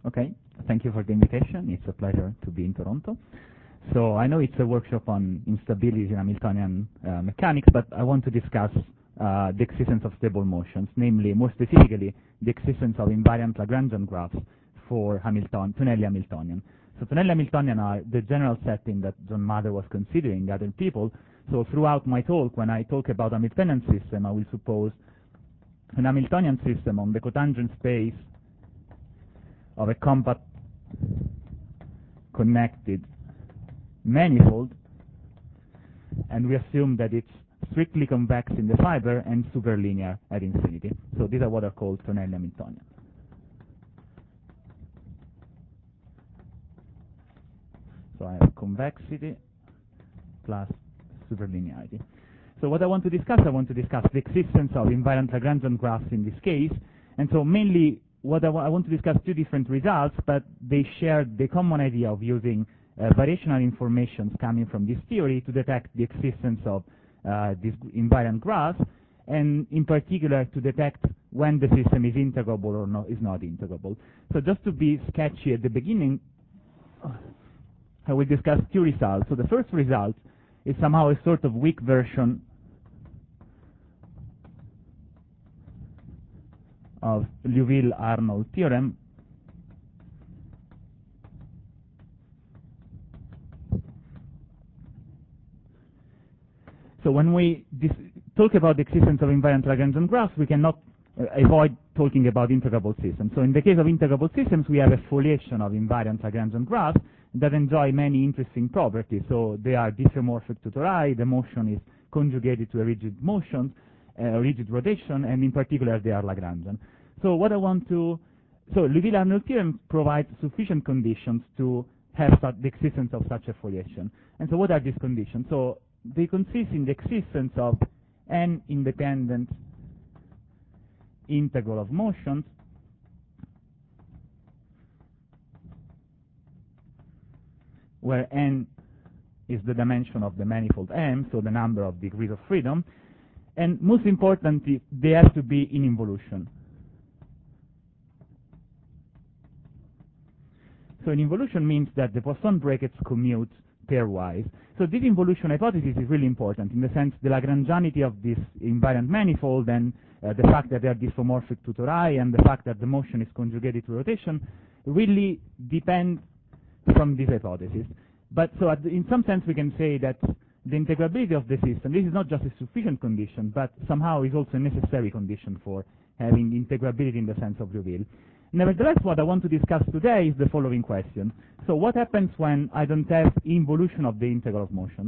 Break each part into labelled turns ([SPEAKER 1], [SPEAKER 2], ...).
[SPEAKER 1] Okay, thank you for the invitation. It's a pleasure to be in Toronto. So I know it's a workshop on instability in Hamiltonian mechanics, but I want to discuss the existence of stable motions, namely, more specifically, the existence of invariant Lagrangian graphs for Tonelli Hamiltonian. So Tonelli Hamiltonian are the general setting that John Mather was considering, other people. So throughout my talk, when I talk about Hamiltonian system, I will suppose an Hamiltonian system on the cotangent space of a compact connected manifold, and we assume that it's strictly convex in the fiber and superlinear at infinity. So these are what are called Tonelli Hamiltonian. So I have convexity plus superlinearity. So what I want to discuss the existence of invariant Lagrangian graphs in this case. And so mainly what I want to discuss two different results, but they share the common idea of using variational information coming from this theory to detect the existence of these invariant graphs, and in particular to detect when the system is integrable or is not integrable. So just to be sketchy at the beginning, I will discuss two results. So the first result is somehow a sort of weak version of Liouville-Arnold theorem, so when we talk about the existence of invariant Lagrangian graphs, we cannot avoid talking about integrable systems. So in the case of integrable systems, we have a foliation of invariant Lagrangian graphs that enjoy many interesting properties. So they are diffeomorphic to tori, the motion is conjugated to a rigid motion, rigid rotation, and in particular they are Lagrangian. So what I want to, so Liouville-Arnold theorem provides sufficient conditions to have the existence of such a foliation. And so what are these conditions? So they consist in the existence of n independent integral of motions where n is the dimension of the manifold M, so the number of degrees of freedom, and most importantly, they have to be in involution. So an involution means that the Poisson brackets commute pairwise. So this involution hypothesis is really important in the sense the Lagrangianity of this invariant manifold and the fact that they are diffeomorphic to tori and the fact that the motion is conjugated to rotation really depend from this hypothesis. But so in some sense we can say that the integrability of the system, this is not just a sufficient condition, but somehow is also a necessary condition for having integrability in the sense of Liouville. Nevertheless, what I want to discuss today is the following question. So what happens when I don't have involution of the integral of motions?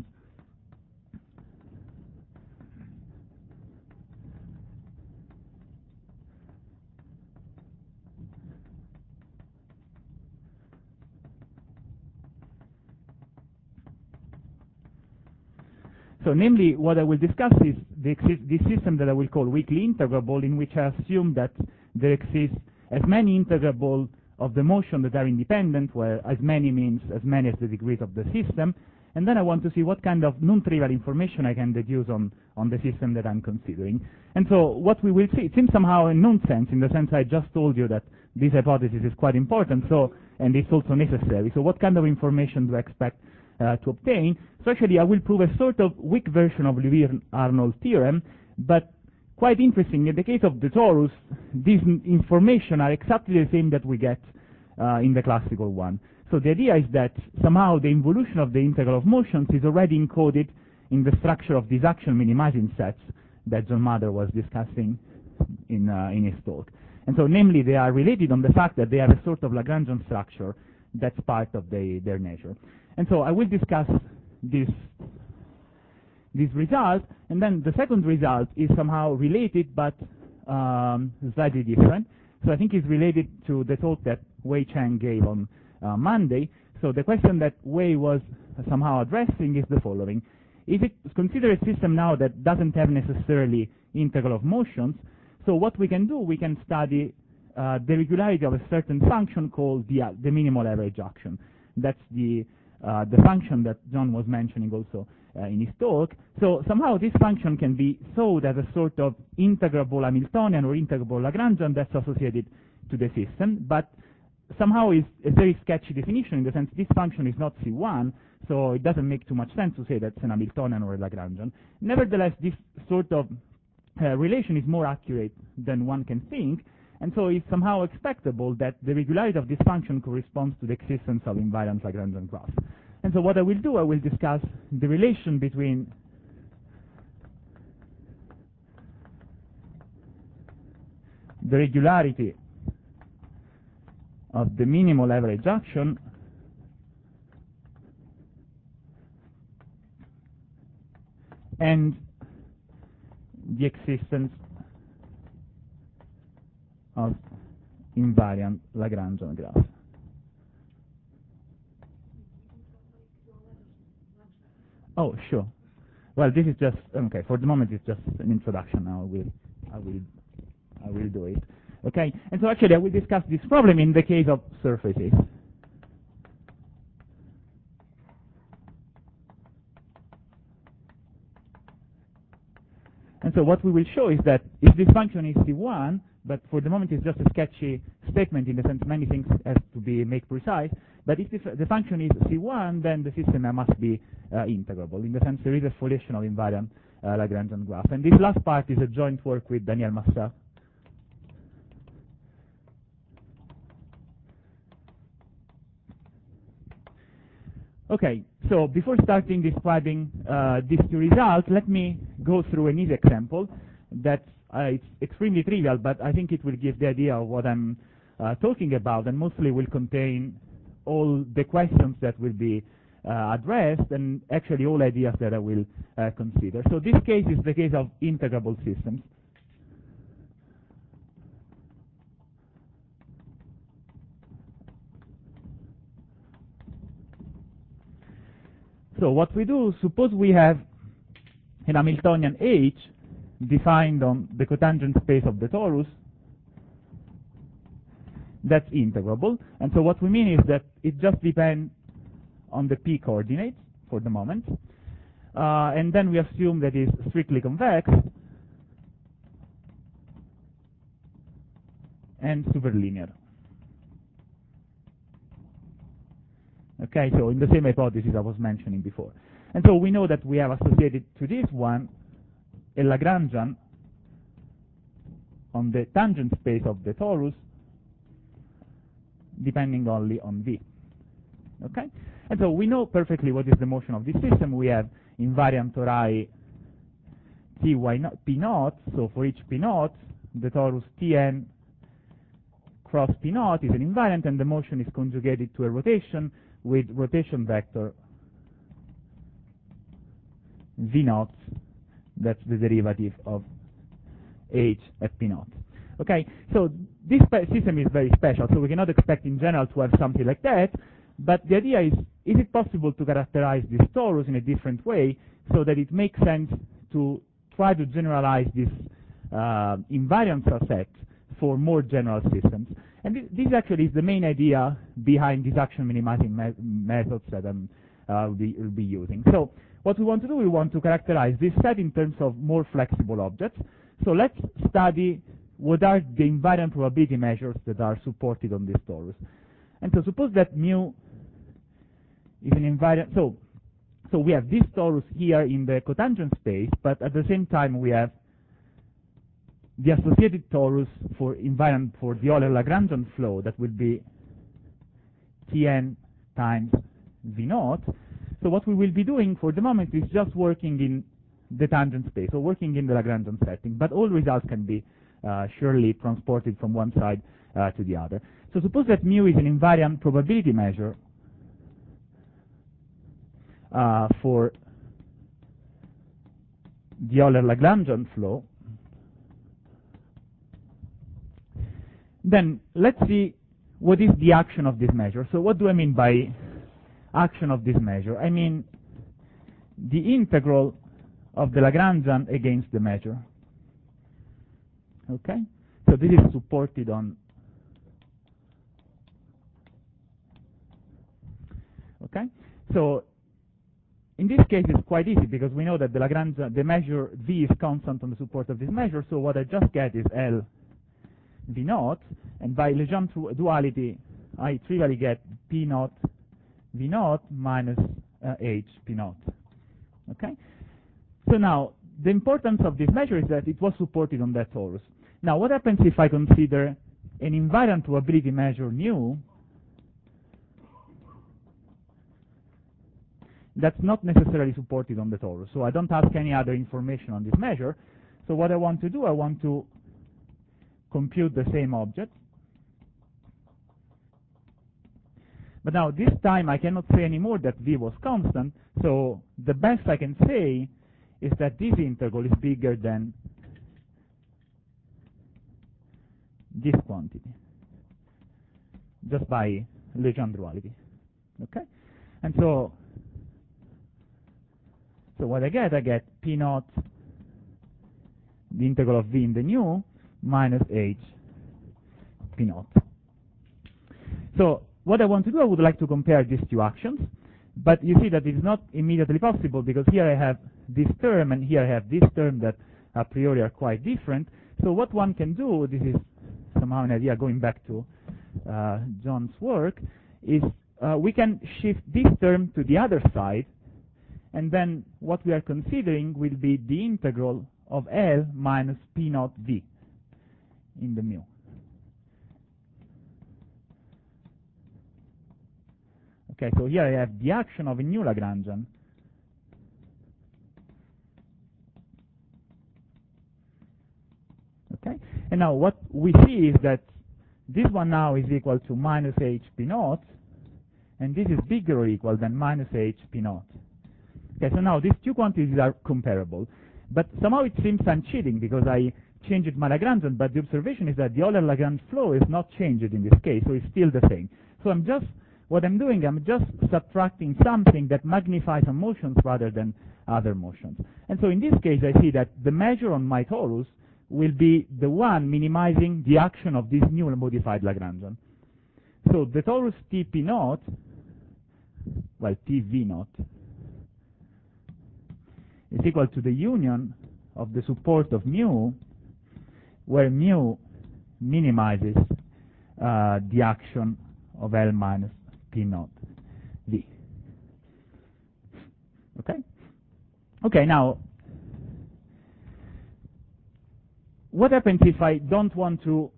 [SPEAKER 1] So namely, what I will discuss is this system that I will call weakly integrable, in which I assume that there exists as many integrable of the motion that are independent, where as many means as many as the degrees of the system, and then I want to see what kind of non-trivial information I can deduce on the system that I'm considering. And so what we will see, it seems somehow a nonsense in the sense I just told you that this hypothesis is quite important, so, and it's also necessary. So what kind of information do I expect to obtain? So actually I will prove a sort of weak version of Liouville-Arnold theorem, but quite interesting, in the case of the torus, these information are exactly the same that we get in the classical one. So the idea is that somehow the involution of the integral of motions is already encoded in the structure of these action minimizing sets that John Mather was discussing in his talk. And so namely they are related on the fact that they have a sort of Lagrangian structure that's part of their nature. And so I will discuss this result, and then the second result is somehow related but slightly different. So I think it's related to the talk that Wei Chang gave on Monday. So the question that Wei was somehow addressing is the following. If it consider a system now that doesn't have necessarily integral of motions, so what we can do, we can study the regularity of a certain function called the minimal average action. That's the function that John was mentioning also in his talk. So somehow this function can be thought as a sort of integrable Hamiltonian or integrable Lagrangian that's associated to the system, but somehow is a very sketchy definition in the sense this function is not C1, so it doesn't make too much sense to say that's an Hamiltonian or a Lagrangian. Nevertheless, this sort of relation is more accurate than one can think, and so it's somehow expectable that the regularity of this function corresponds to the existence of invariant Lagrangian graphs. And so what I will do, I will discuss the relation between the regularity of the minimal average action and the existence of invariant Lagrangian graphs. Oh, sure. Well, this is just okay. For the moment, it's just an introduction. Now I will do it. Okay. And so actually, I will discuss this problem in the case of surfaces. And so what we will show is that if this function is C1, but for the moment it's just a sketchy statement in the sense many things have to be made precise, but if the function is C1, then the system must be integrable. In the sense there is a foliation of invariant Lagrangian graph. And this last part is a joint work with Daniel Massa. Okay, so before starting describing these two results, let me go through an easy example that it's extremely trivial, but I think it will give the idea of what I'm talking about, and mostly will contain all the questions that will be addressed, and actually all ideas that I will consider. So this case is the case of integrable systems. So what we do, suppose we have an Hamiltonian H defined on the cotangent space of the torus that's integrable. And so what we mean is that it just depends on the p coordinates for the moment. And then we assume that it's strictly convex and superlinear. Okay, so in the same hypothesis I was mentioning before. And so we know that we have associated to this one a Lagrangian on the tangent space of the torus depending only on V. Okay? And so we know perfectly what is the motion of this system. We have invariant tori Ty naught, P naught, so for each P naught, the torus Tn cross P naught is an invariant, and the motion is conjugated to a rotation with rotation vector V naught, that's the derivative of H at P naught. Okay, so this system is very special, so we cannot expect in general to have something like that, but the idea is it possible to characterize this torus in a different way so that it makes sense to try to generalize this invariant subset for more general systems? And this actually is the main idea behind these action minimizing methods that will be using. So what we want to do, we want to characterize this set in terms of more flexible objects. So let's study what are the invariant probability measures that are supported on this torus. And so suppose that mu is an invariant. So we have this torus here in the cotangent space, but at the same time we have the associated torus for invariant for the Euler-Lagrangian flow that will be Tn times V naught. So what we will be doing for the moment is just working in the tangent space, or working in the Lagrangian setting, but all results can be surely transported from one side to the other. So suppose that mu is an invariant probability measure for the Euler-Lagrangian flow. Then let's see what is the action of this measure. So what do I mean by action of this measure? I mean the integral of the Lagrangian against the measure. Okay? So this is supported on. Okay? So in this case it's quite easy because we know that the Lagrangian, the measure V is constant on the support of this measure, so what I just get is L V naught, and by Legendre duality I trivially get P naught V naught minus H P naught. Okay? So now, the importance of this measure is that it was supported on that torus. Now, what happens if I consider an invariant probability measure nu that's not necessarily supported on the torus? So I don't ask any other information on this measure. So what I want to do, I want to compute the same object. But now, this time, I cannot say anymore that V was constant. So the best I can say is that this integral is bigger than this quantity, just by Legendre duality. Okay? And so what I get P naught, the integral of V in the nu, minus H P naught. So what I want to do, I would like to compare these two actions, but you see that it's not immediately possible because here I have this term and here I have this term that a priori are quite different. So what one can do, this is somehow an idea going back to John's work, is we can shift this term to the other side, and then what we are considering will be the integral of L minus P naught V in the mu. Okay, so here I have the action of a new Lagrangian. Okay, and now what we see is that this one now is equal to minus H P naught, and this is bigger or equal than minus H P naught. Okay, so now these two quantities are comparable, but somehow it seems I'm cheating because I changed my Lagrangian, but the observation is that the Euler-Lagrange flow is not changed in this case, so it's still the same. So what I'm doing, I'm just subtracting something that magnifies some motions rather than other motions. And so in this case, I see that the measure on my torus will be the one minimizing the action of this new modified Lagrangian. So the torus Tp naught, well, Tv naught, is equal to the union of the support of mu, where mu minimizes the action of L minus P naught V. Okay? Okay, now, what happens if I don't want to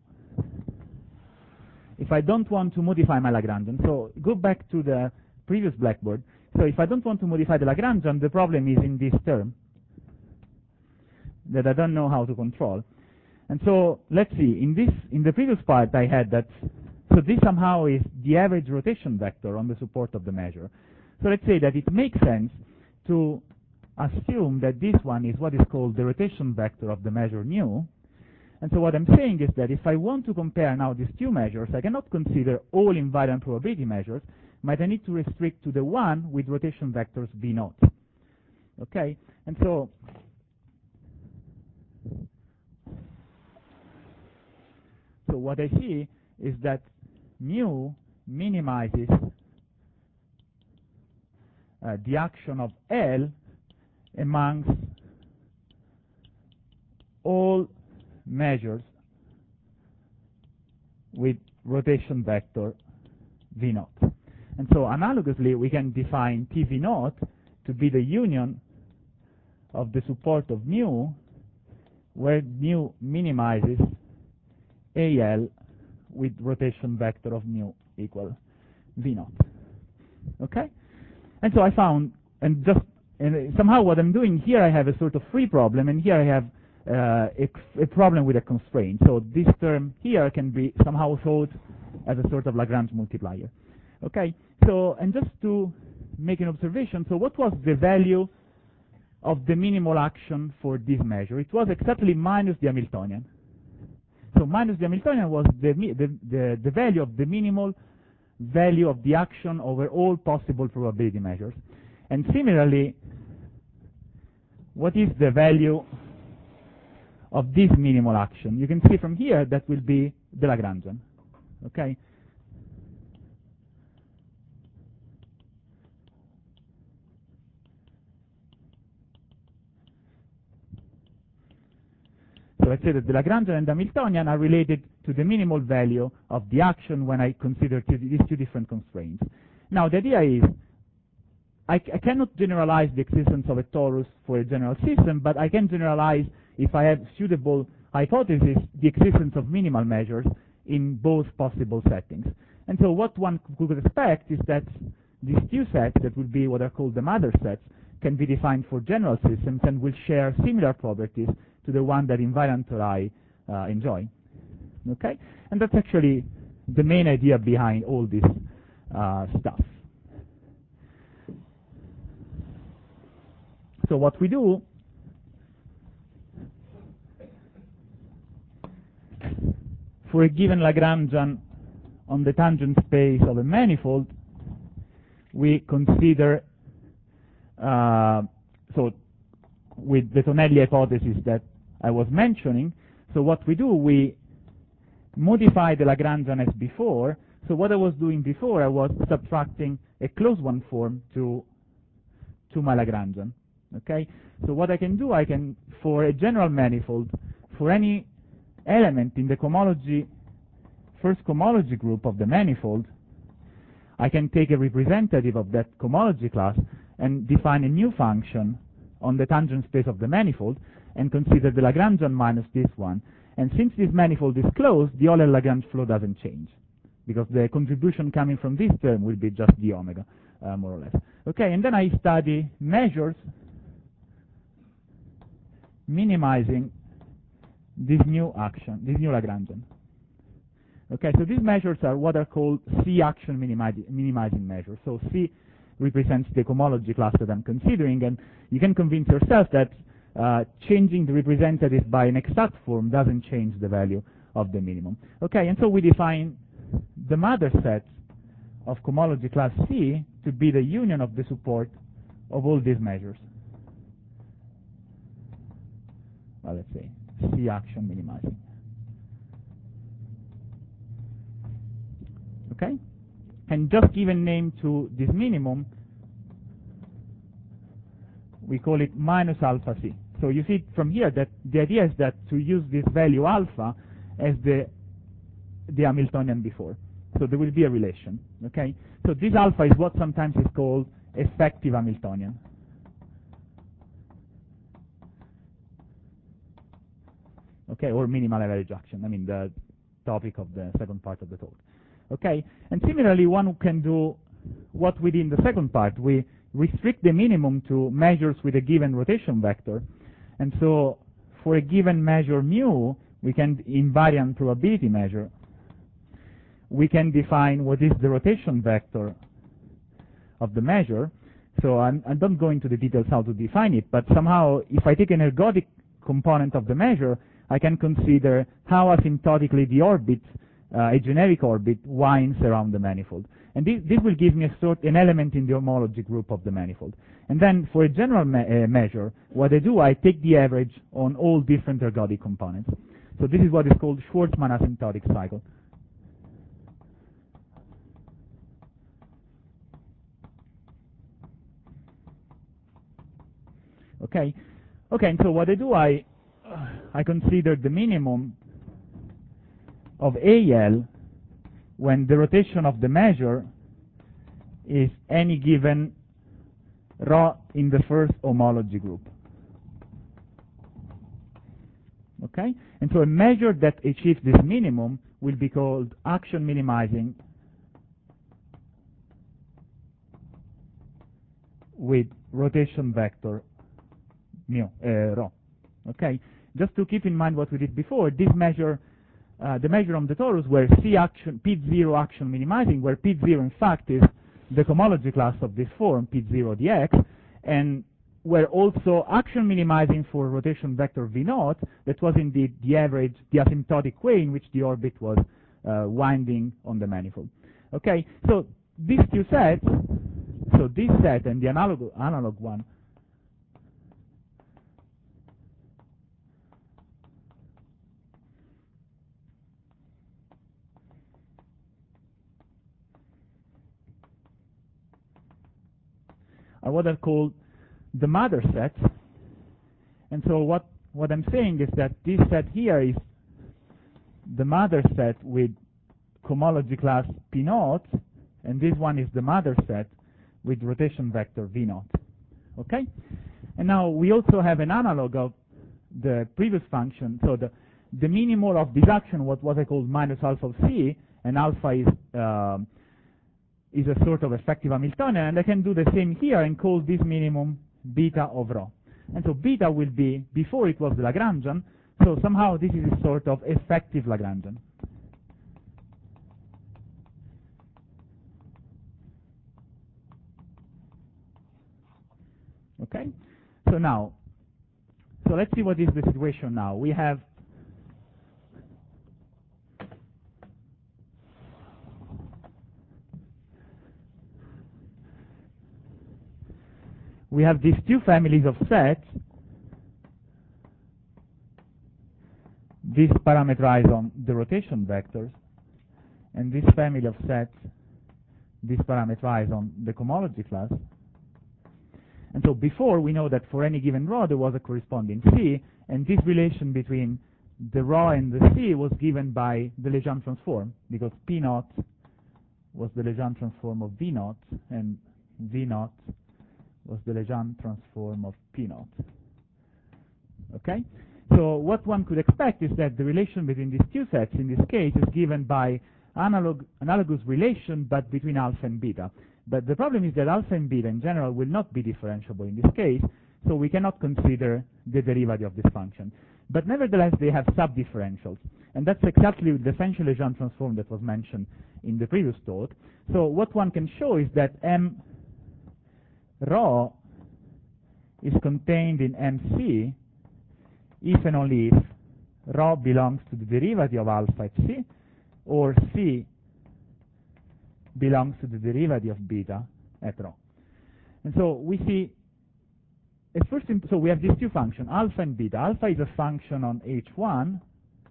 [SPEAKER 1] modify my Lagrangian? So go back to the previous blackboard. So if I don't want to modify the Lagrangian, the problem is in this term that I don't know how to control. And so let's see, in the previous part I had that, so this somehow is the average rotation vector on the support of the measure. So let's say that it makes sense to assume that this one is what is called the rotation vector of the measure nu. And so what I'm saying is that if I want to compare now these two measures, I cannot consider all invariant probability measures, but I need to restrict to the one with rotation vectors V naught. Okay? And so what I see is that mu minimizes the action of L amongst all measures with rotation vector V naught. And so analogously, we can define TV naught to be the union of the support of mu, where mu minimizes AL with rotation vector of mu equal V naught. Okay? And so I found, and somehow what I'm doing here, I have a sort of free problem, and here I have a problem with a constraint. So this term here can be somehow thought as a sort of Lagrange multiplier. Okay? So, and just to make an observation, so what was the value of the minimal action for this measure? It was exactly minus the Hamiltonian. So minus the Hamiltonian was the value of the minimal value of the action over all possible probability measures. And similarly, what is the value of this minimal action? You can see from here that will be the Lagrangian. Okay? So let's say that the Lagrangian and the Hamiltonian are related to the minimal value of the action when I consider these two different constraints. Now, the idea is I cannot generalize the existence of a torus for a general system, but I can generalize, if I have suitable hypothesis, the existence of minimal measures in both possible settings. And so what one could expect is that these two sets, that will be what are called the mother sets, can be defined for general systems and will share similar properties to the one that invariant Tori enjoy. Okay? And that's actually the main idea behind all this stuff. So what we do, for a given Lagrangian on the tangent space of a manifold, we consider, so with the Tonelli hypothesis that I was mentioning, so what we do, we modify the Lagrangian as before. So what I was doing before, I was subtracting a closed one form to my Lagrangian. Okay? So what I can do, I can, for a general manifold, for any element in the first cohomology group of the manifold, I can take a representative of that cohomology class and define a new function on the tangent space of the manifold and consider the Lagrangian minus this one. And since this manifold is closed, the Euler-Lagrange flow doesn't change, because the contribution coming from this term will be just d omega, more or less. Okay, and then I study measures minimizing this new action, this new Lagrangian. Okay, so these measures are what are called C action minimizing measures. So C represents the cohomology class that I'm considering, and you can convince yourself that changing the representative by an exact form doesn't change the value of the minimum. Okay, and so we define the mother set of cohomology class C to be the union of the support of all these measures. Well, let's say C action minimizing. Okay? And just give a name to this minimum, we call it minus alpha C. So you see from here that the idea is that to use this value alpha as the Hamiltonian before. So there will be a relation. Okay? So this alpha is what sometimes is called effective Hamiltonian. Okay, or minimal average action. I mean, the topic of the second part of the talk. Okay, and similarly, one can do what we did in the second part. We restrict the minimum to measures with a given rotation vector. And so for a given measure mu, we can, invariant probability measure, we can define what is the rotation vector of the measure. So I don't go into the details how to define it, but somehow if I take an ergodic component of the measure, I can consider how asymptotically the orbit, a generic orbit, winds around the manifold. And this will give me an element in the homology group of the manifold. And then for a general measure, what I do, I take the average on all different ergodic components. So this is what is called Schwarzmann asymptotic cycle. Okay, and so what I do, I consider the minimum of AL when the rotation of the measure is any given ρ in the first homology group. Okay? And so a measure that achieves this minimum will be called action minimizing with rotation vector ρ. Okay? Just to keep in mind what we did before, this measure, the measure on the torus where C action, P0 action minimizing, where P0 in fact is the cohomology class of this form, P0 dx, and where also action minimizing for rotation vector V0, that was indeed the average, the asymptotic way in which the orbit was winding on the manifold. Okay, so these two sets, so this set and the analog one, are what are called the mother sets. And so what I'm saying is that this set here is the mother set with cohomology class P naught, and this one is the mother set with rotation vector V naught. Okay? And now we also have an analog of the previous function. So the minimal of this action, what I call minus alpha of C, and alpha is a sort of effective Hamiltonian, and I can do the same here and call this minimum beta of rho. And so beta will be, before it was the Lagrangian, so somehow this is a sort of effective Lagrangian. Okay? So now, so let's see what is the situation now. We have these two families of sets. This parameterize on the rotation vectors, and this family of sets, this parameterize on the cohomology class. And so before, we know that for any given rho, there was a corresponding C, and this relation between the rho and the C was given by the Legendre transform, because P naught was the Legendre transform of V naught, and V naught was the Legendre transform of P naught. Okay? So what one could expect is that the relation between these two sets, in this case, is given by analogous relation, but between alpha and beta. But the problem is that alpha and beta in general will not be differentiable in this case, so we cannot consider the derivative of this function. But nevertheless, they have subdifferentials, and that's exactly the essential Legendre transform that was mentioned in the previous talk. So what one can show is that M rho is contained in MC if and only if rho belongs to the derivative of alpha at C, or C belongs to the derivative of beta at rho. And so we see, so we have these two functions, alpha and beta. Alpha is a function on H1,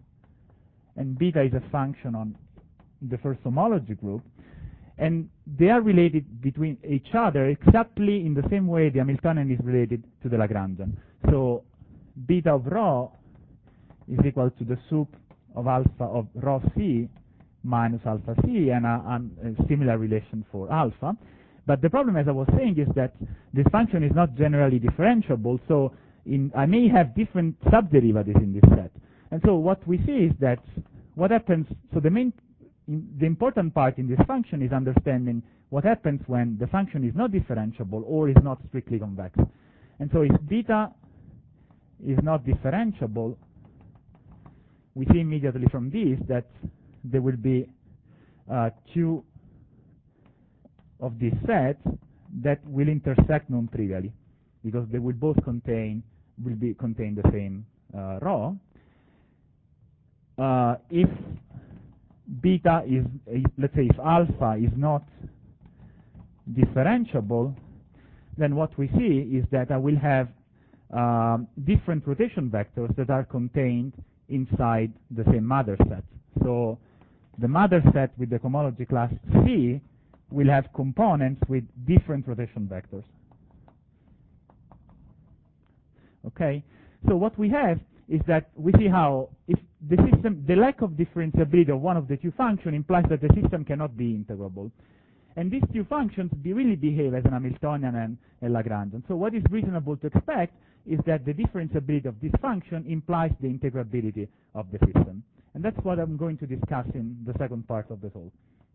[SPEAKER 1] and beta is a function on the first homology group, and they are related between each other exactly in the same way the Hamiltonian is related to the Lagrangian. So beta of rho is equal to the sup of alpha of rho C minus alpha C, and a similar relation for alpha. But the problem, as I was saying, is that this function is not generally differentiable, so I may have different subderivatives in this set. And so what we see is that what happens, so the important part in this function is understanding what happens when the function is not differentiable or is not strictly convex. And so if beta is not differentiable, we see immediately from this that there will be two of these sets that will intersect non-trivially, because they will both contain the same rho. If beta is, let's say, if alpha is not differentiable, then what we see is that I will have different rotation vectors that are contained inside the same mother set. So the mother set with the cohomology class C will have components with different rotation vectors. Okay? So what we have is that we see how if the lack of differentiability of one of the two functions implies that the system cannot be integrable. And these two functions really behave as an Hamiltonian and a Lagrangian. So what is reasonable to expect is that the differentiability of this function implies the integrability of the system. And that's what I'm going to discuss in the second part of the talk.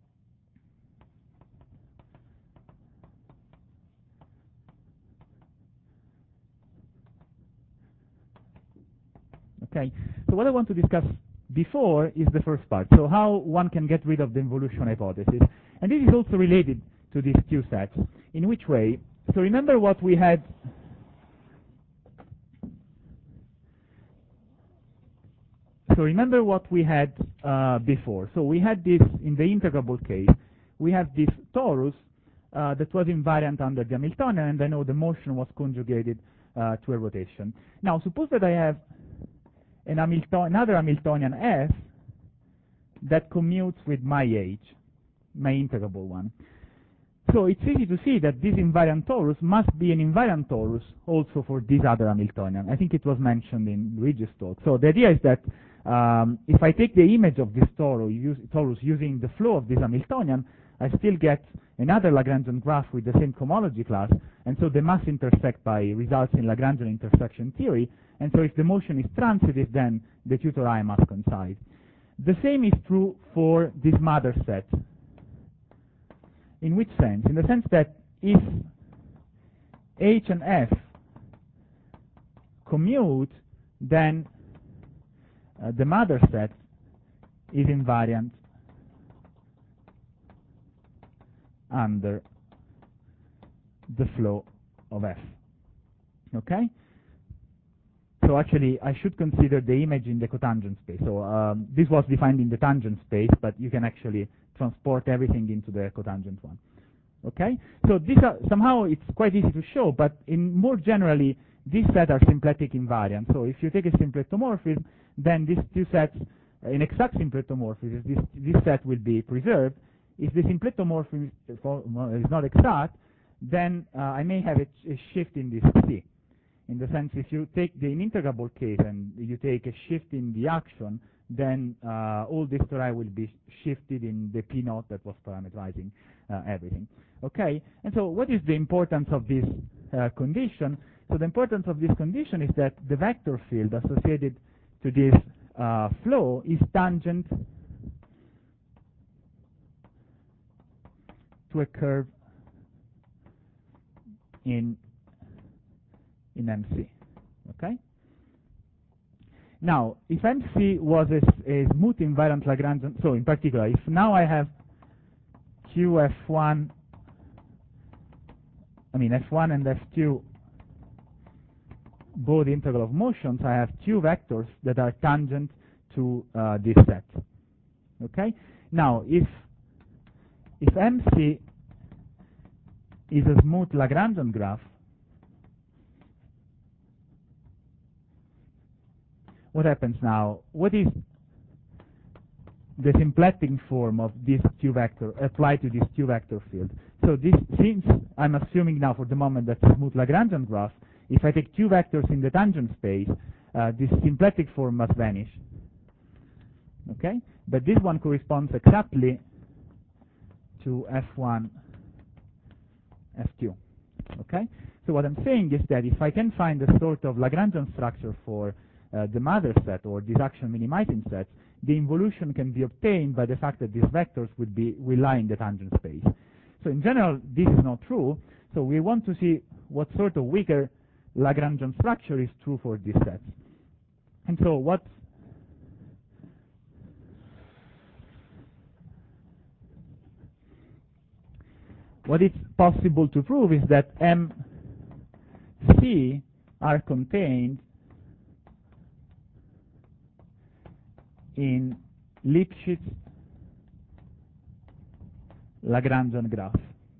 [SPEAKER 1] Okay, so what I want to discuss before is the first part, so how one can get rid of the involution hypothesis. And this is also related to these two sets. In which way? So remember what we had. So remember what we had before. So we had this, in the integrable case, we have this torus that was invariant under the Hamiltonian, and I know the motion was conjugated to a rotation. Now, suppose that I have another Hamiltonian S that commutes with my H, my integrable one. So it's easy to see that this invariant torus must be an invariant torus also for this other Hamiltonian. I think it was mentioned in Luigi's talk. So the idea is that if I take the image of this torus using the flow of this Hamiltonian, I still get another Lagrangian graph with the same cohomology class, and so they must intersect by results in Lagrangian intersection theory, and so if the motion is transitive, then the tutor I must coincide. The same is true for this mother set. In which sense? In the sense that if H and F commute, then the mother set is invariant under the flow of F. Okay? So actually, I should consider the image in the cotangent space. So this was defined in the tangent space, but you can actually transport everything into the cotangent one. Okay? So these are, somehow it's quite easy to show, but in more generally, these sets are symplectic invariant. So if you take a symplectomorphism, then these two sets, in exact symplectomorphism, this set will be preserved. If the symplectomorphism is not exact, then I may have a shift in this C. In the sense, if you take the inintegrable case and you take a shift in the action, then all this tori will be shifted in the P naught that was parameterizing everything. Okay? And so what is the importance of this condition? So the importance of this condition is that the vector field associated to this flow is tangent to a curve in MC. Okay? Now, if MC was a smooth invariant Lagrangian, so in particular, if now I have QF1, I mean F1 and F2, both integral of motions, I have two vectors that are tangent to this set. Okay? Now, if MC is a smooth Lagrangian graph, what happens now? What is the symplectic form of this two vector applied to this two vector field? So this, since I'm assuming now for the moment that's a smooth Lagrangian graph, if I take two vectors in the tangent space, this symplectic form must vanish. Okay? But this one corresponds exactly to F1, F2. Okay? So what I'm saying is that if I can find a sort of Lagrangian structure for the mother set or these action minimizing sets, the involution can be obtained by the fact that these vectors will lie in the tangent space. So in general, this is not true. So we want to see what sort of weaker Lagrangian structure is true for these sets. And so what it's possible to prove is that MC are contained in Lipschitz Lagrangian graph.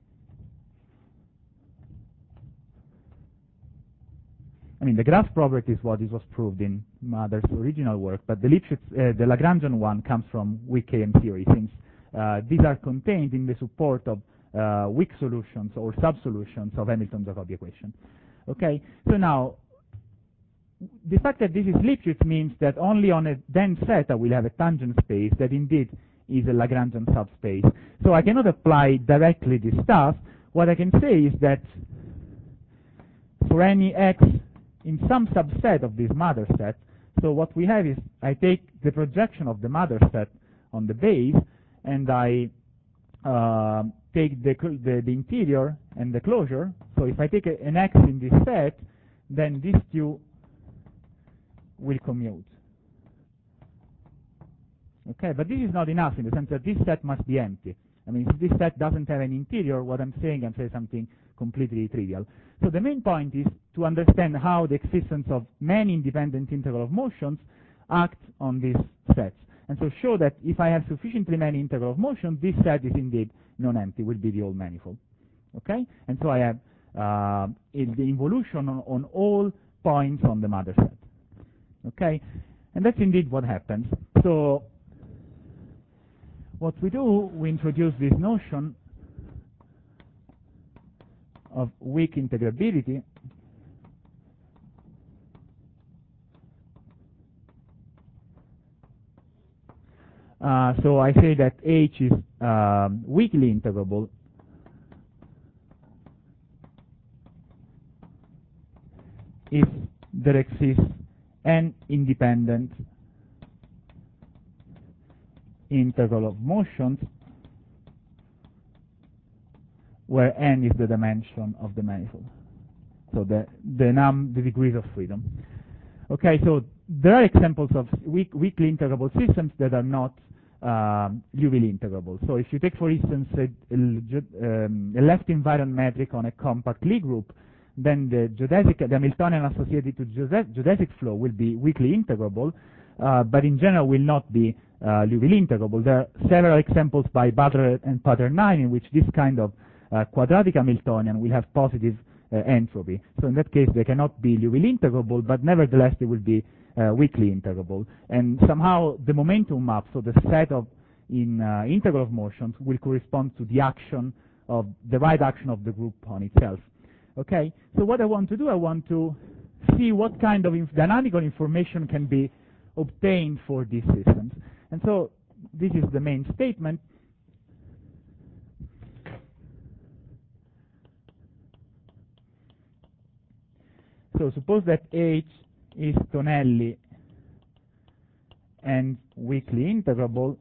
[SPEAKER 1] I mean, the graph property is what it was proved in Mather's original work, but the Lipschitz, the Lagrangian one comes from weak KM theory, since these are contained in the support of weak solutions or sub-solutions of Hamilton-Jacobi equation. Okay, so now the fact that this is Lipschitz means that only on a dense set I will have a tangent space that indeed is a Lagrangian subspace. So I cannot apply directly this stuff. What I can say is that for any x in some subset of this mother set, so what we have is I take the projection of the mother set on the base, and I take the interior and the closure. So if I take an x in this set, then these two will commute. Okay, but this is not enough in the sense that this set must be empty. I mean, if this set doesn't have an interior, what I'm saying something completely trivial. So the main point is to understand how the existence of many independent integral of motions act on these sets. And so show that if I have sufficiently many integral of motion, this set is indeed non-empty, will be the whole manifold. Okay? And so I have the involution on all points on the mother set. Okay? And that's indeed what happens. So what we do, we introduce this notion of weak integrability So I say that H is weakly integrable if there exists an independent integral of motions where n is the dimension of the manifold. So the degrees of freedom. Okay, so there are examples of weakly integrable systems that are not Liouville integrable. So if you take, for instance, a left invariant metric on a compact Lie group, then the Hamiltonian associated to geodesic flow will be weakly integrable, but in general will not be Liouville integrable. There are several examples by Butler and Paternine in which this kind of quadratic Hamiltonian will have positive entropy. So in that case, they cannot be Liouville integrable, but nevertheless they will be weakly integrable. And somehow the momentum map, so the set of integral of motions, will correspond to the action of the right action of the group on itself. Okay. So what I want to do, I want to see what kind of dynamical information can be obtained for these systems. And so this is the main statement. So suppose that H is Tonelli and weakly integrable,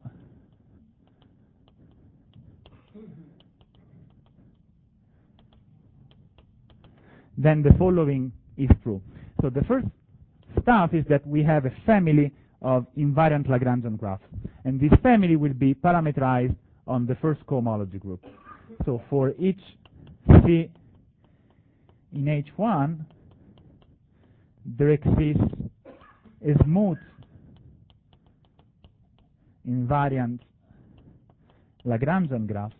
[SPEAKER 1] then the following is true. So the first stuff is that we have a family of invariant Lagrangian graphs, and this family will be parameterized on the first cohomology group. So for each C in H1, there exists a smooth invariant Lagrangian graph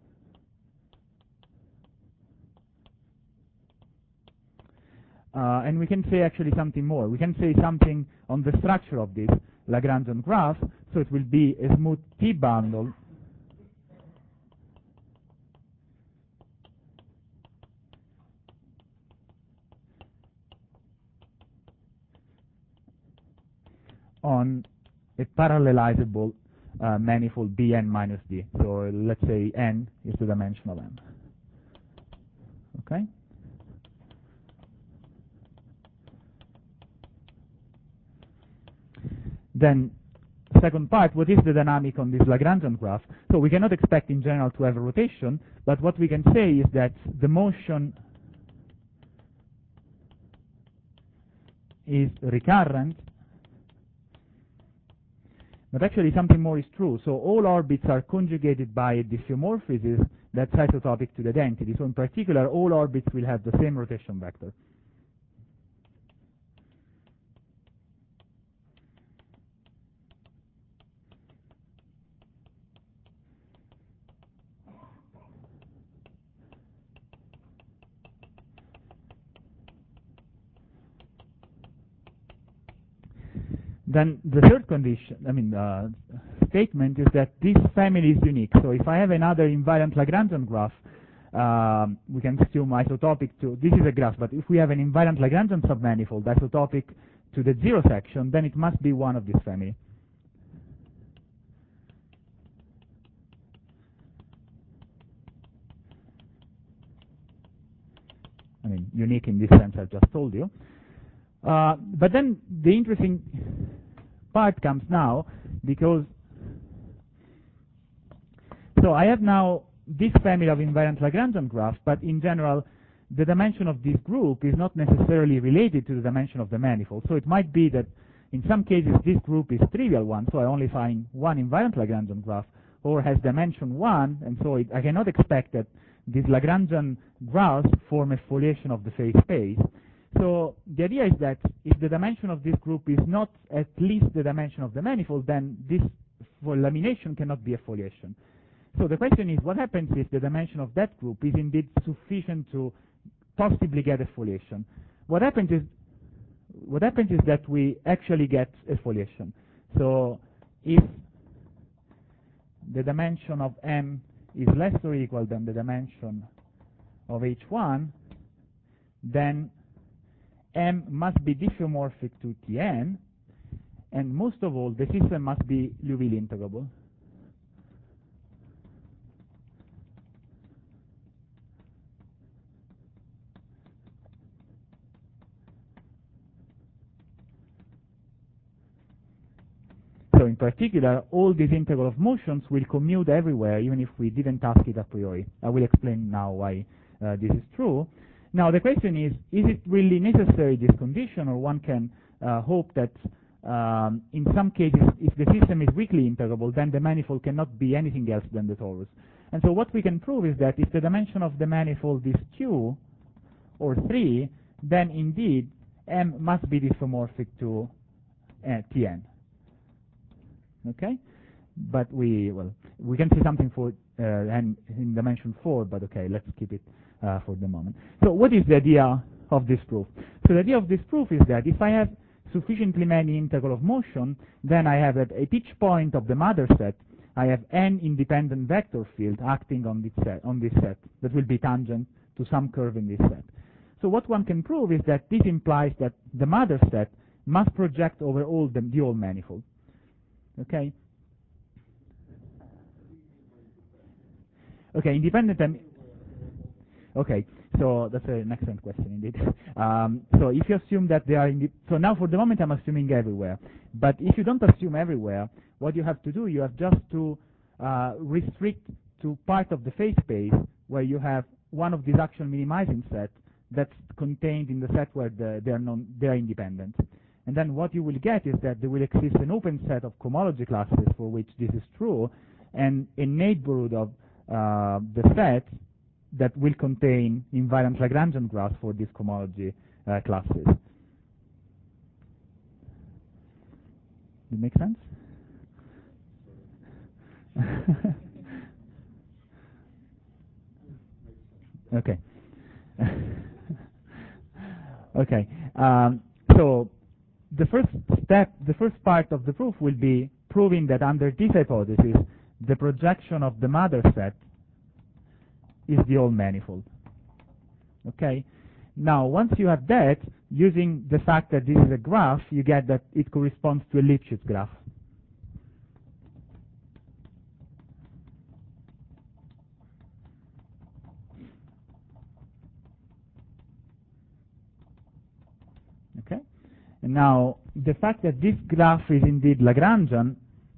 [SPEAKER 1] and we can say actually something more. We can say something on the structure of this Lagrangian graph. So it will be a smooth T-bundle on a parallelizable manifold Bn minus D. So let's say n is the dimension of M. Okay? Then, second part, what is the dynamic on this Lagrangian graph? So we cannot expect in general to have a rotation, but what we can say is that the motion is recurrent, but actually something more is true. So all orbits are conjugated by a diffeomorphism that's isotopic to the density. So in particular, all orbits will have the same rotation vector. Then the third condition, statement is that this family is unique. So if I have another invariant Lagrangian graph, we can assume isotopic to, this is a graph, but if we have an invariant Lagrangian submanifold isotopic to the zero section, then it must be one of this family. Unique in this sense I've just told you. But then the interesting part comes now, because so I have now this family of invariant Lagrangian graphs, but in general the dimension of this group is not necessarily related to the dimension of the manifold. So it might be that in some cases this group is trivial one, so I only find one invariant Lagrangian graph, or has dimension 1, and so I cannot expect that these Lagrangian graphs form a foliation of the phase space. So the idea is that if the dimension of this group is not at least the dimension of the manifold, then this for lamination cannot be a foliation. So the question is, what happens if the dimension of that group is indeed sufficient to possibly get a foliation? What happens is that we actually get a foliation. So if the dimension of M is less or equal than the dimension of H1, then M must be diffeomorphic to Tn, And most of all, the system must be Liouville integrable. So in particular, all these integral of motions will commute everywhere, even if we didn't ask it a priori. I will explain now why this is true. Now the question is it really necessary, this condition, or one can hope that in some cases, if the system is weakly integrable, then the manifold cannot be anything else than the torus. And so what we can prove is that if the dimension of the manifold is 2 or 3, then indeed M must be diffeomorphic to Tn. Okay, but we can see something for n in dimension 4, but okay, let's keep it for the moment. So what is the idea of this proof? So the idea of this proof is that if I have sufficiently many integral of motion, then I have at each point of the mother set, I have n independent vector field acting on this set that will be tangent to some curve in this set. So what one can prove is that this implies that the mother set must project over all the whole manifold. Okay. Okay, independent. Okay, so that's an excellent question indeed. So if you assume that they are so now for the moment I'm assuming everywhere. But if you don't assume everywhere, what you have to do, you have just to restrict to part of the phase space where you have one of these action minimizing sets that's contained in the set where they are independent. And then what you will get is that there will exist an open set of cohomology classes for which this is true, and a neighborhood of the set that will contain invariant Lagrangian graphs for these cohomology classes. Does it make sense? Okay. Okay. So the first step, the first part of the proof will be proving that under this hypothesis, the projection of the mother set is the whole manifold. Okay? Now, once you have that, using the fact that this is a graph, you get that it corresponds to a Lipschitz graph. Okay? And now, the fact that this graph is indeed Lagrangian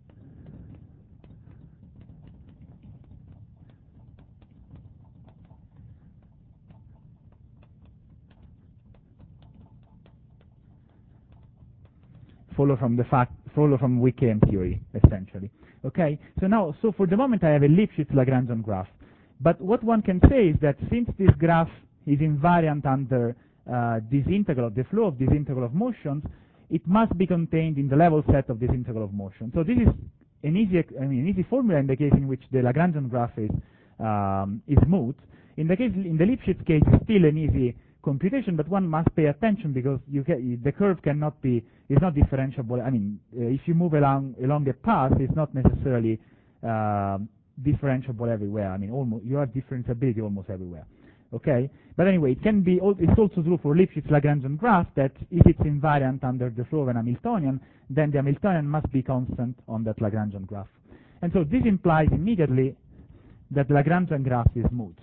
[SPEAKER 1] follow from Wick-Hem theory, essentially. Okay, so for the moment I have a Lipschitz Lagrangian graph. But what one can say is that since this graph is invariant under this integral, the flow of this integral of motions, it must be contained in the level set of this integral of motion. So this is an easy formula in the case in which the Lagrangian graph is moot. In the Lipschitz case, it's still an easy computation, but one must pay attention because the curve is not differentiable. I mean, if you move along a path, it's not necessarily differentiable everywhere. I mean, you have differentiability almost everywhere. Okay, but anyway, it's also true for Lipschitz Lagrangian graph that if it's invariant under the flow of an Hamiltonian, then the Hamiltonian must be constant on that Lagrangian graph. And so this implies immediately that Lagrangian graph is moot.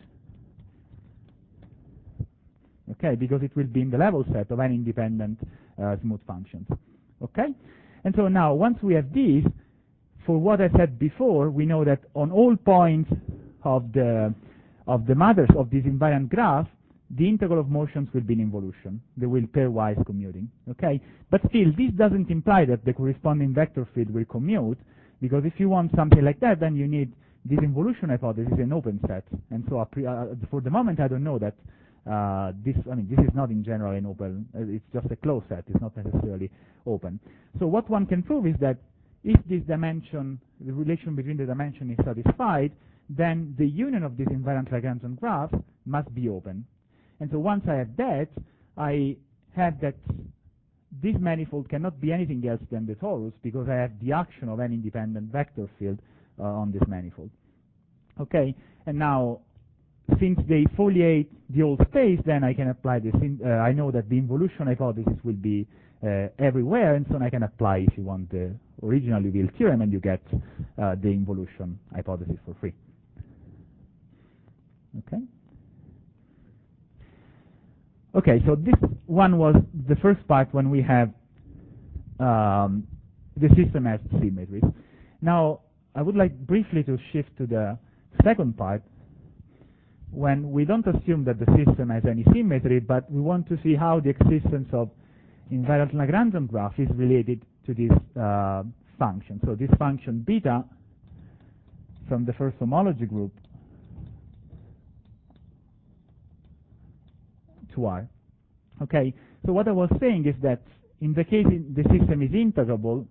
[SPEAKER 1] Okay, because it will be in the level set of any independent smooth functions. Okay, and so now once we have these, for what I said before, we know that on all points of the mothers of this invariant graph, the integral of motions will be in involution. They will pairwise commuting. Okay, but still, this doesn't imply that the corresponding vector field will commute, because if you want something like that, then you need this involution hypothesis an open set. And so for the moment, I don't know that. This is not in general an open, it's just a closed set, it's not necessarily open. So what one can prove is that if this dimension, the relation between the dimension is satisfied, then the union of this invariant Lagrangian graph must be open. And so once I have that, I have that this manifold cannot be anything else than the torus because I have the action of an independent vector field on this manifold. Okay, and now, since they foliate the whole space, then I can apply this. I know that the involution hypothesis will be everywhere, and so I can apply, if you want, the original Liouville theorem, and you get the involution hypothesis for free. Okay. Okay, so this one was the first part when we have the system has symmetries. Now, I would like briefly to shift to the second part, when we don't assume that the system has any symmetry, but we want to see how the existence of invariant Lagrangian graph is related to this function. So this function beta from the first homology group to R. Okay, so what I was saying is that in the case the system is integrable,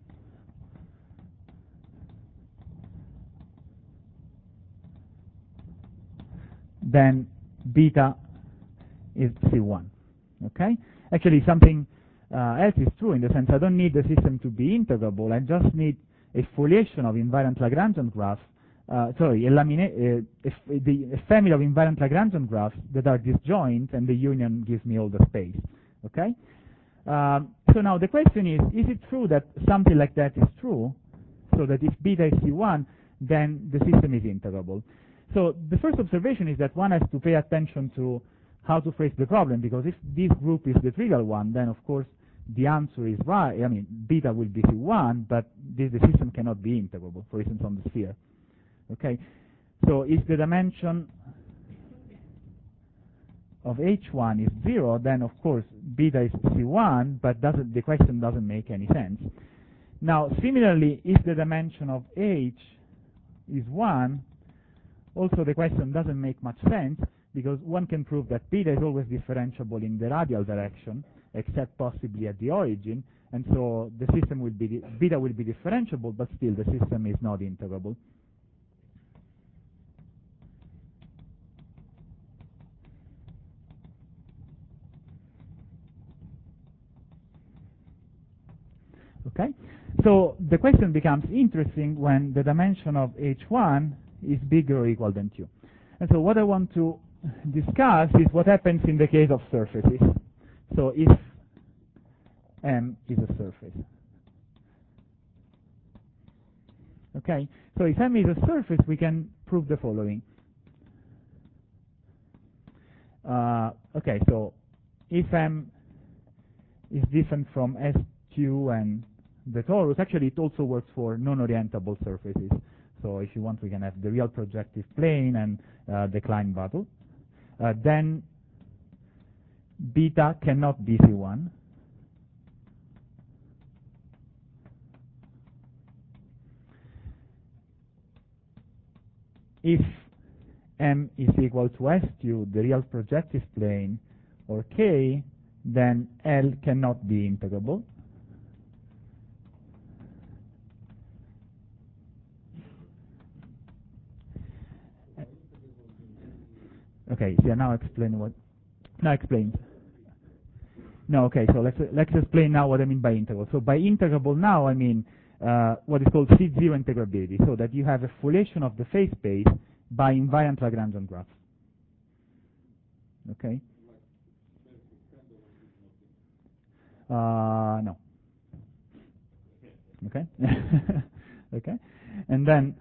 [SPEAKER 1] then beta is C1. Okay? Actually, something else is true in the sense I don't need the system to be integrable. I just need a foliation of invariant Lagrangian graphs. The family of invariant Lagrangian graphs that are disjoint, and the union gives me all the space. Okay? So now the question is it true that something like that is true? So that if beta is C1, then the system is integrable. So the first observation is that one has to pay attention to how to phrase the problem, because if this group is the trivial one, then of course the answer is right. I mean, beta will be C1, but the system cannot be integrable, for instance, on the sphere. Okay, so if the dimension of H1 is 0, then of course beta is C1, but the question doesn't make any sense. Now, similarly, if the dimension of H is 1, also the question doesn't make much sense, because one can prove that beta is always differentiable in the radial direction, except possibly at the origin, and so the system will be beta will be differentiable, but still the system is not integrable. Okay, so the question becomes interesting when the dimension of H1 is bigger or equal than 2. And so what I want to discuss is what happens in the case of surfaces. So if M is a surface. Okay, so if M is a surface, we can prove the following. Okay, so if M is different from S2 and the torus, actually it also works for non-orientable surfaces. So if you want, we can have the real projective plane and the Klein bubble. Then beta cannot be C1. If M is equal to S2, the real projective plane, or K, then L cannot be integrable. Okay, so now explain what. Now explain. No, okay. So let's explain now what I mean by integral. So by integrable now I mean what is called C0 integrability, so that you have a foliation of the phase space by invariant Lagrangian graphs. Okay. No. Okay. Okay. And then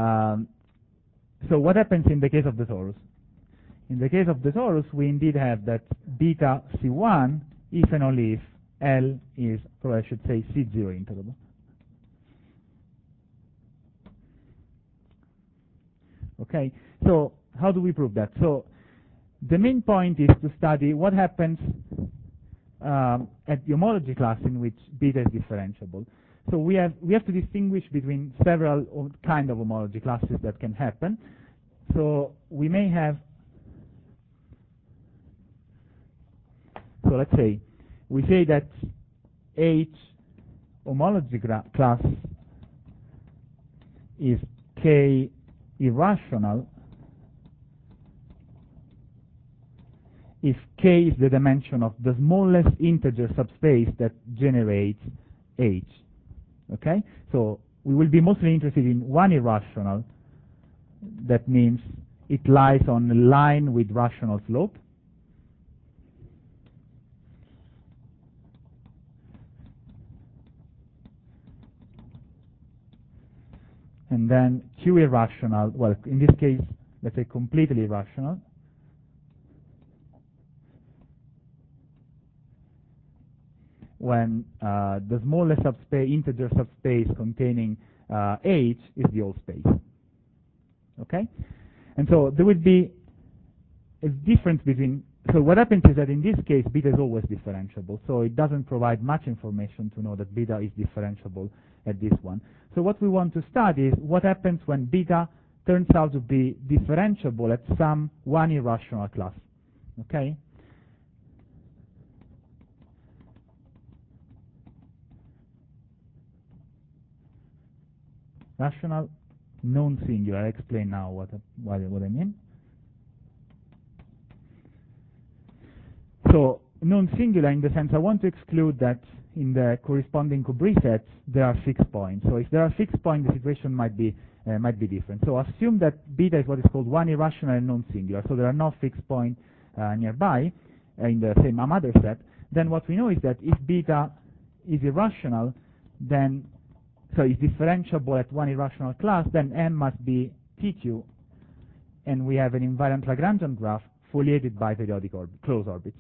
[SPEAKER 1] so what happens in the case of the torus? In the case of the torus, we indeed have that beta C1 if and only if L is, or I should say, C0 integrable. Okay, so how do we prove that? So the main point is to study what happens at the homology class in which beta is differentiable. So we have to distinguish between several kind of homology classes that can happen. So we may have. So let's say we say that H homology class is K irrational if K is the dimension of the smallest integer subspace that generates H. Okay? So we will be mostly interested in one irrational. That means it lies on a line with rational slope. And then Q irrational, well, in this case, let's say completely irrational. When the smallest subspace, integer subspace containing H is the whole space. Okay? And so there would be a difference between, so what happens is that in this case, beta is always differentiable. So it doesn't provide much information to know that beta is differentiable at this one. So what we want to study is what happens when beta turns out to be differentiable at some one irrational class. Okay? Rational, non-singular. I'll explain now what I mean. So non-singular in the sense I want to exclude that in the corresponding Cabri sets there are fixed points. So if there are fixed points, the situation might be different. So assume that beta is what is called one irrational and non-singular. So there are no fixed points nearby in the same other set. Then what we know is that if beta is irrational, then so is differentiable at one irrational class, then M must be TQ, and we have an invariant Lagrangian graph foliated by periodic closed orbits.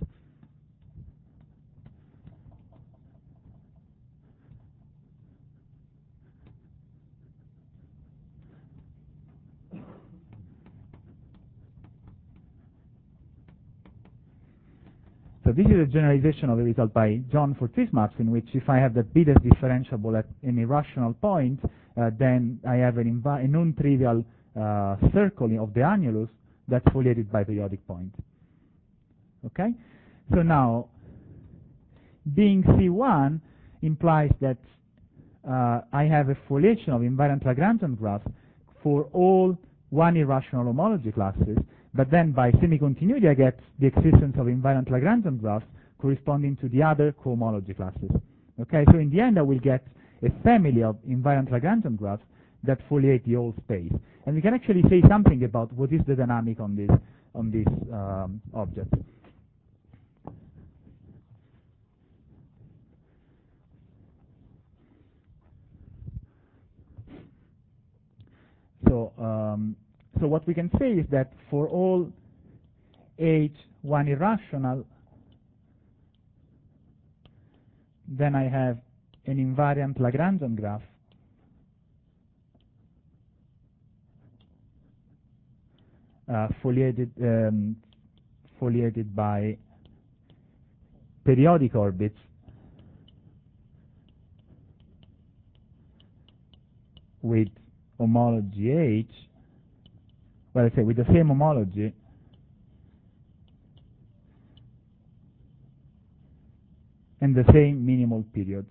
[SPEAKER 1] So this is a generalization of the result by John for twist maps, in which if I have that beta is differentiable at an irrational point, then I have a non-trivial circle of the annulus that's foliated by periodic point. Okay? So now, being C1 implies that I have a foliation of invariant Lagrangian graphs for all one irrational homology classes, but then by semi-continuity I get the existence of invariant Lagrangian graphs corresponding to the other cohomology classes. Okay, so in the end I will get a family of invariant Lagrangian graphs that foliate the whole space. And we can actually say something about what is the dynamic on this object. So what we can say is that for all H1 irrational, then I have an invariant Lagrangian graph foliated by periodic orbits with homology H, well, let's say with the same homology and the same minimal period.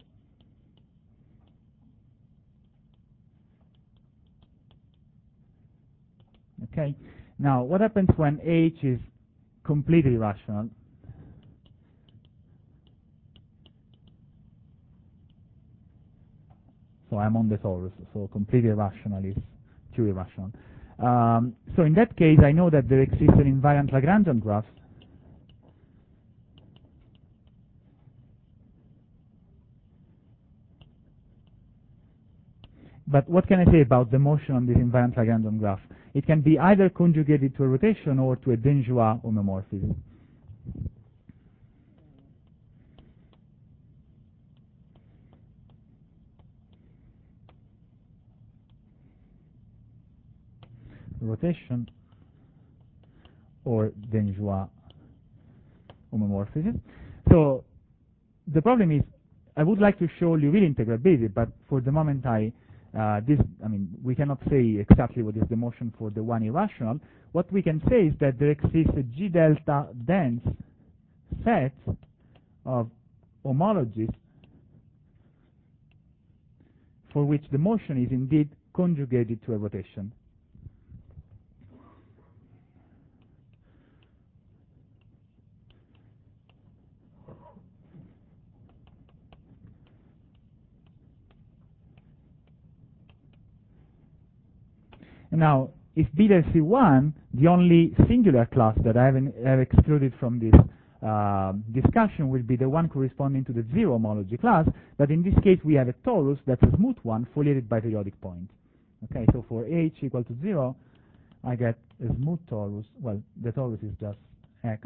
[SPEAKER 1] Okay. Now, what happens when H is completely rational? So I'm on the torus, so completely irrational is Q irrational. So in that case, I know that there exists an invariant Lagrangian graph but what can I say about the motion on this invariant Lagrangian graph? It can be either conjugated to a rotation or to a Denjoy homomorphism. Rotation or Denjoy homomorphism. So the problem is, I would like to show Liouville integrability, but for the moment we cannot say exactly what is the motion for the one irrational. What we can say is that there exists a G delta dense set of homologies for which the motion is indeed conjugated to a rotation. Now, if beta is C1, The only singular class that I have excluded from this discussion will be the one corresponding to the zero homology class, but in this case we have a torus that's a smooth one foliated by periodic point. Okay, so for h equal to 0, I get a smooth torus. Well, the torus is just x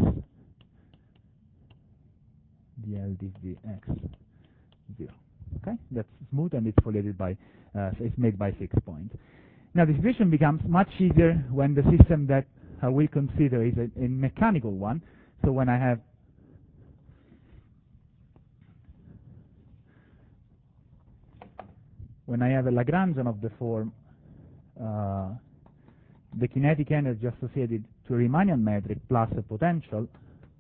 [SPEAKER 1] dl dv x 0. Okay, that's smooth and it's foliated by, it's made by 6 points. Now the situation becomes much easier when the system that I will consider is a mechanical one. So when I have a Lagrangian of the form the kinetic energy associated to a Riemannian metric plus a potential.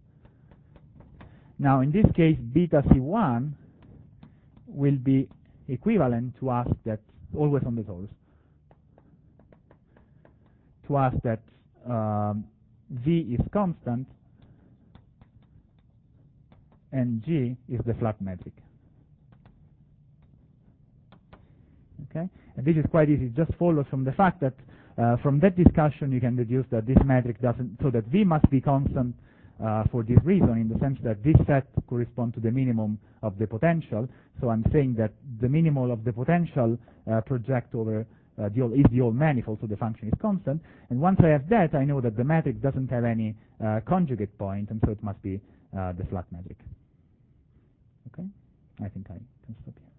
[SPEAKER 1] Now in this case, beta C1 will be equivalent to ask that, always on the torus, to ask that V is constant and G is the flat metric. Okay, and this is quite easy. It just follows from the fact that from that discussion you can deduce that this metric doesn't, so that V must be constant for this reason, in the sense that this set corresponds to the minimum of the potential. So I'm saying that the minimum of the potential project over is the whole manifold, so the function is constant. And once I have that, I know that the metric doesn't have any conjugate point, and so it must be the flat metric. Okay, I think I can stop here.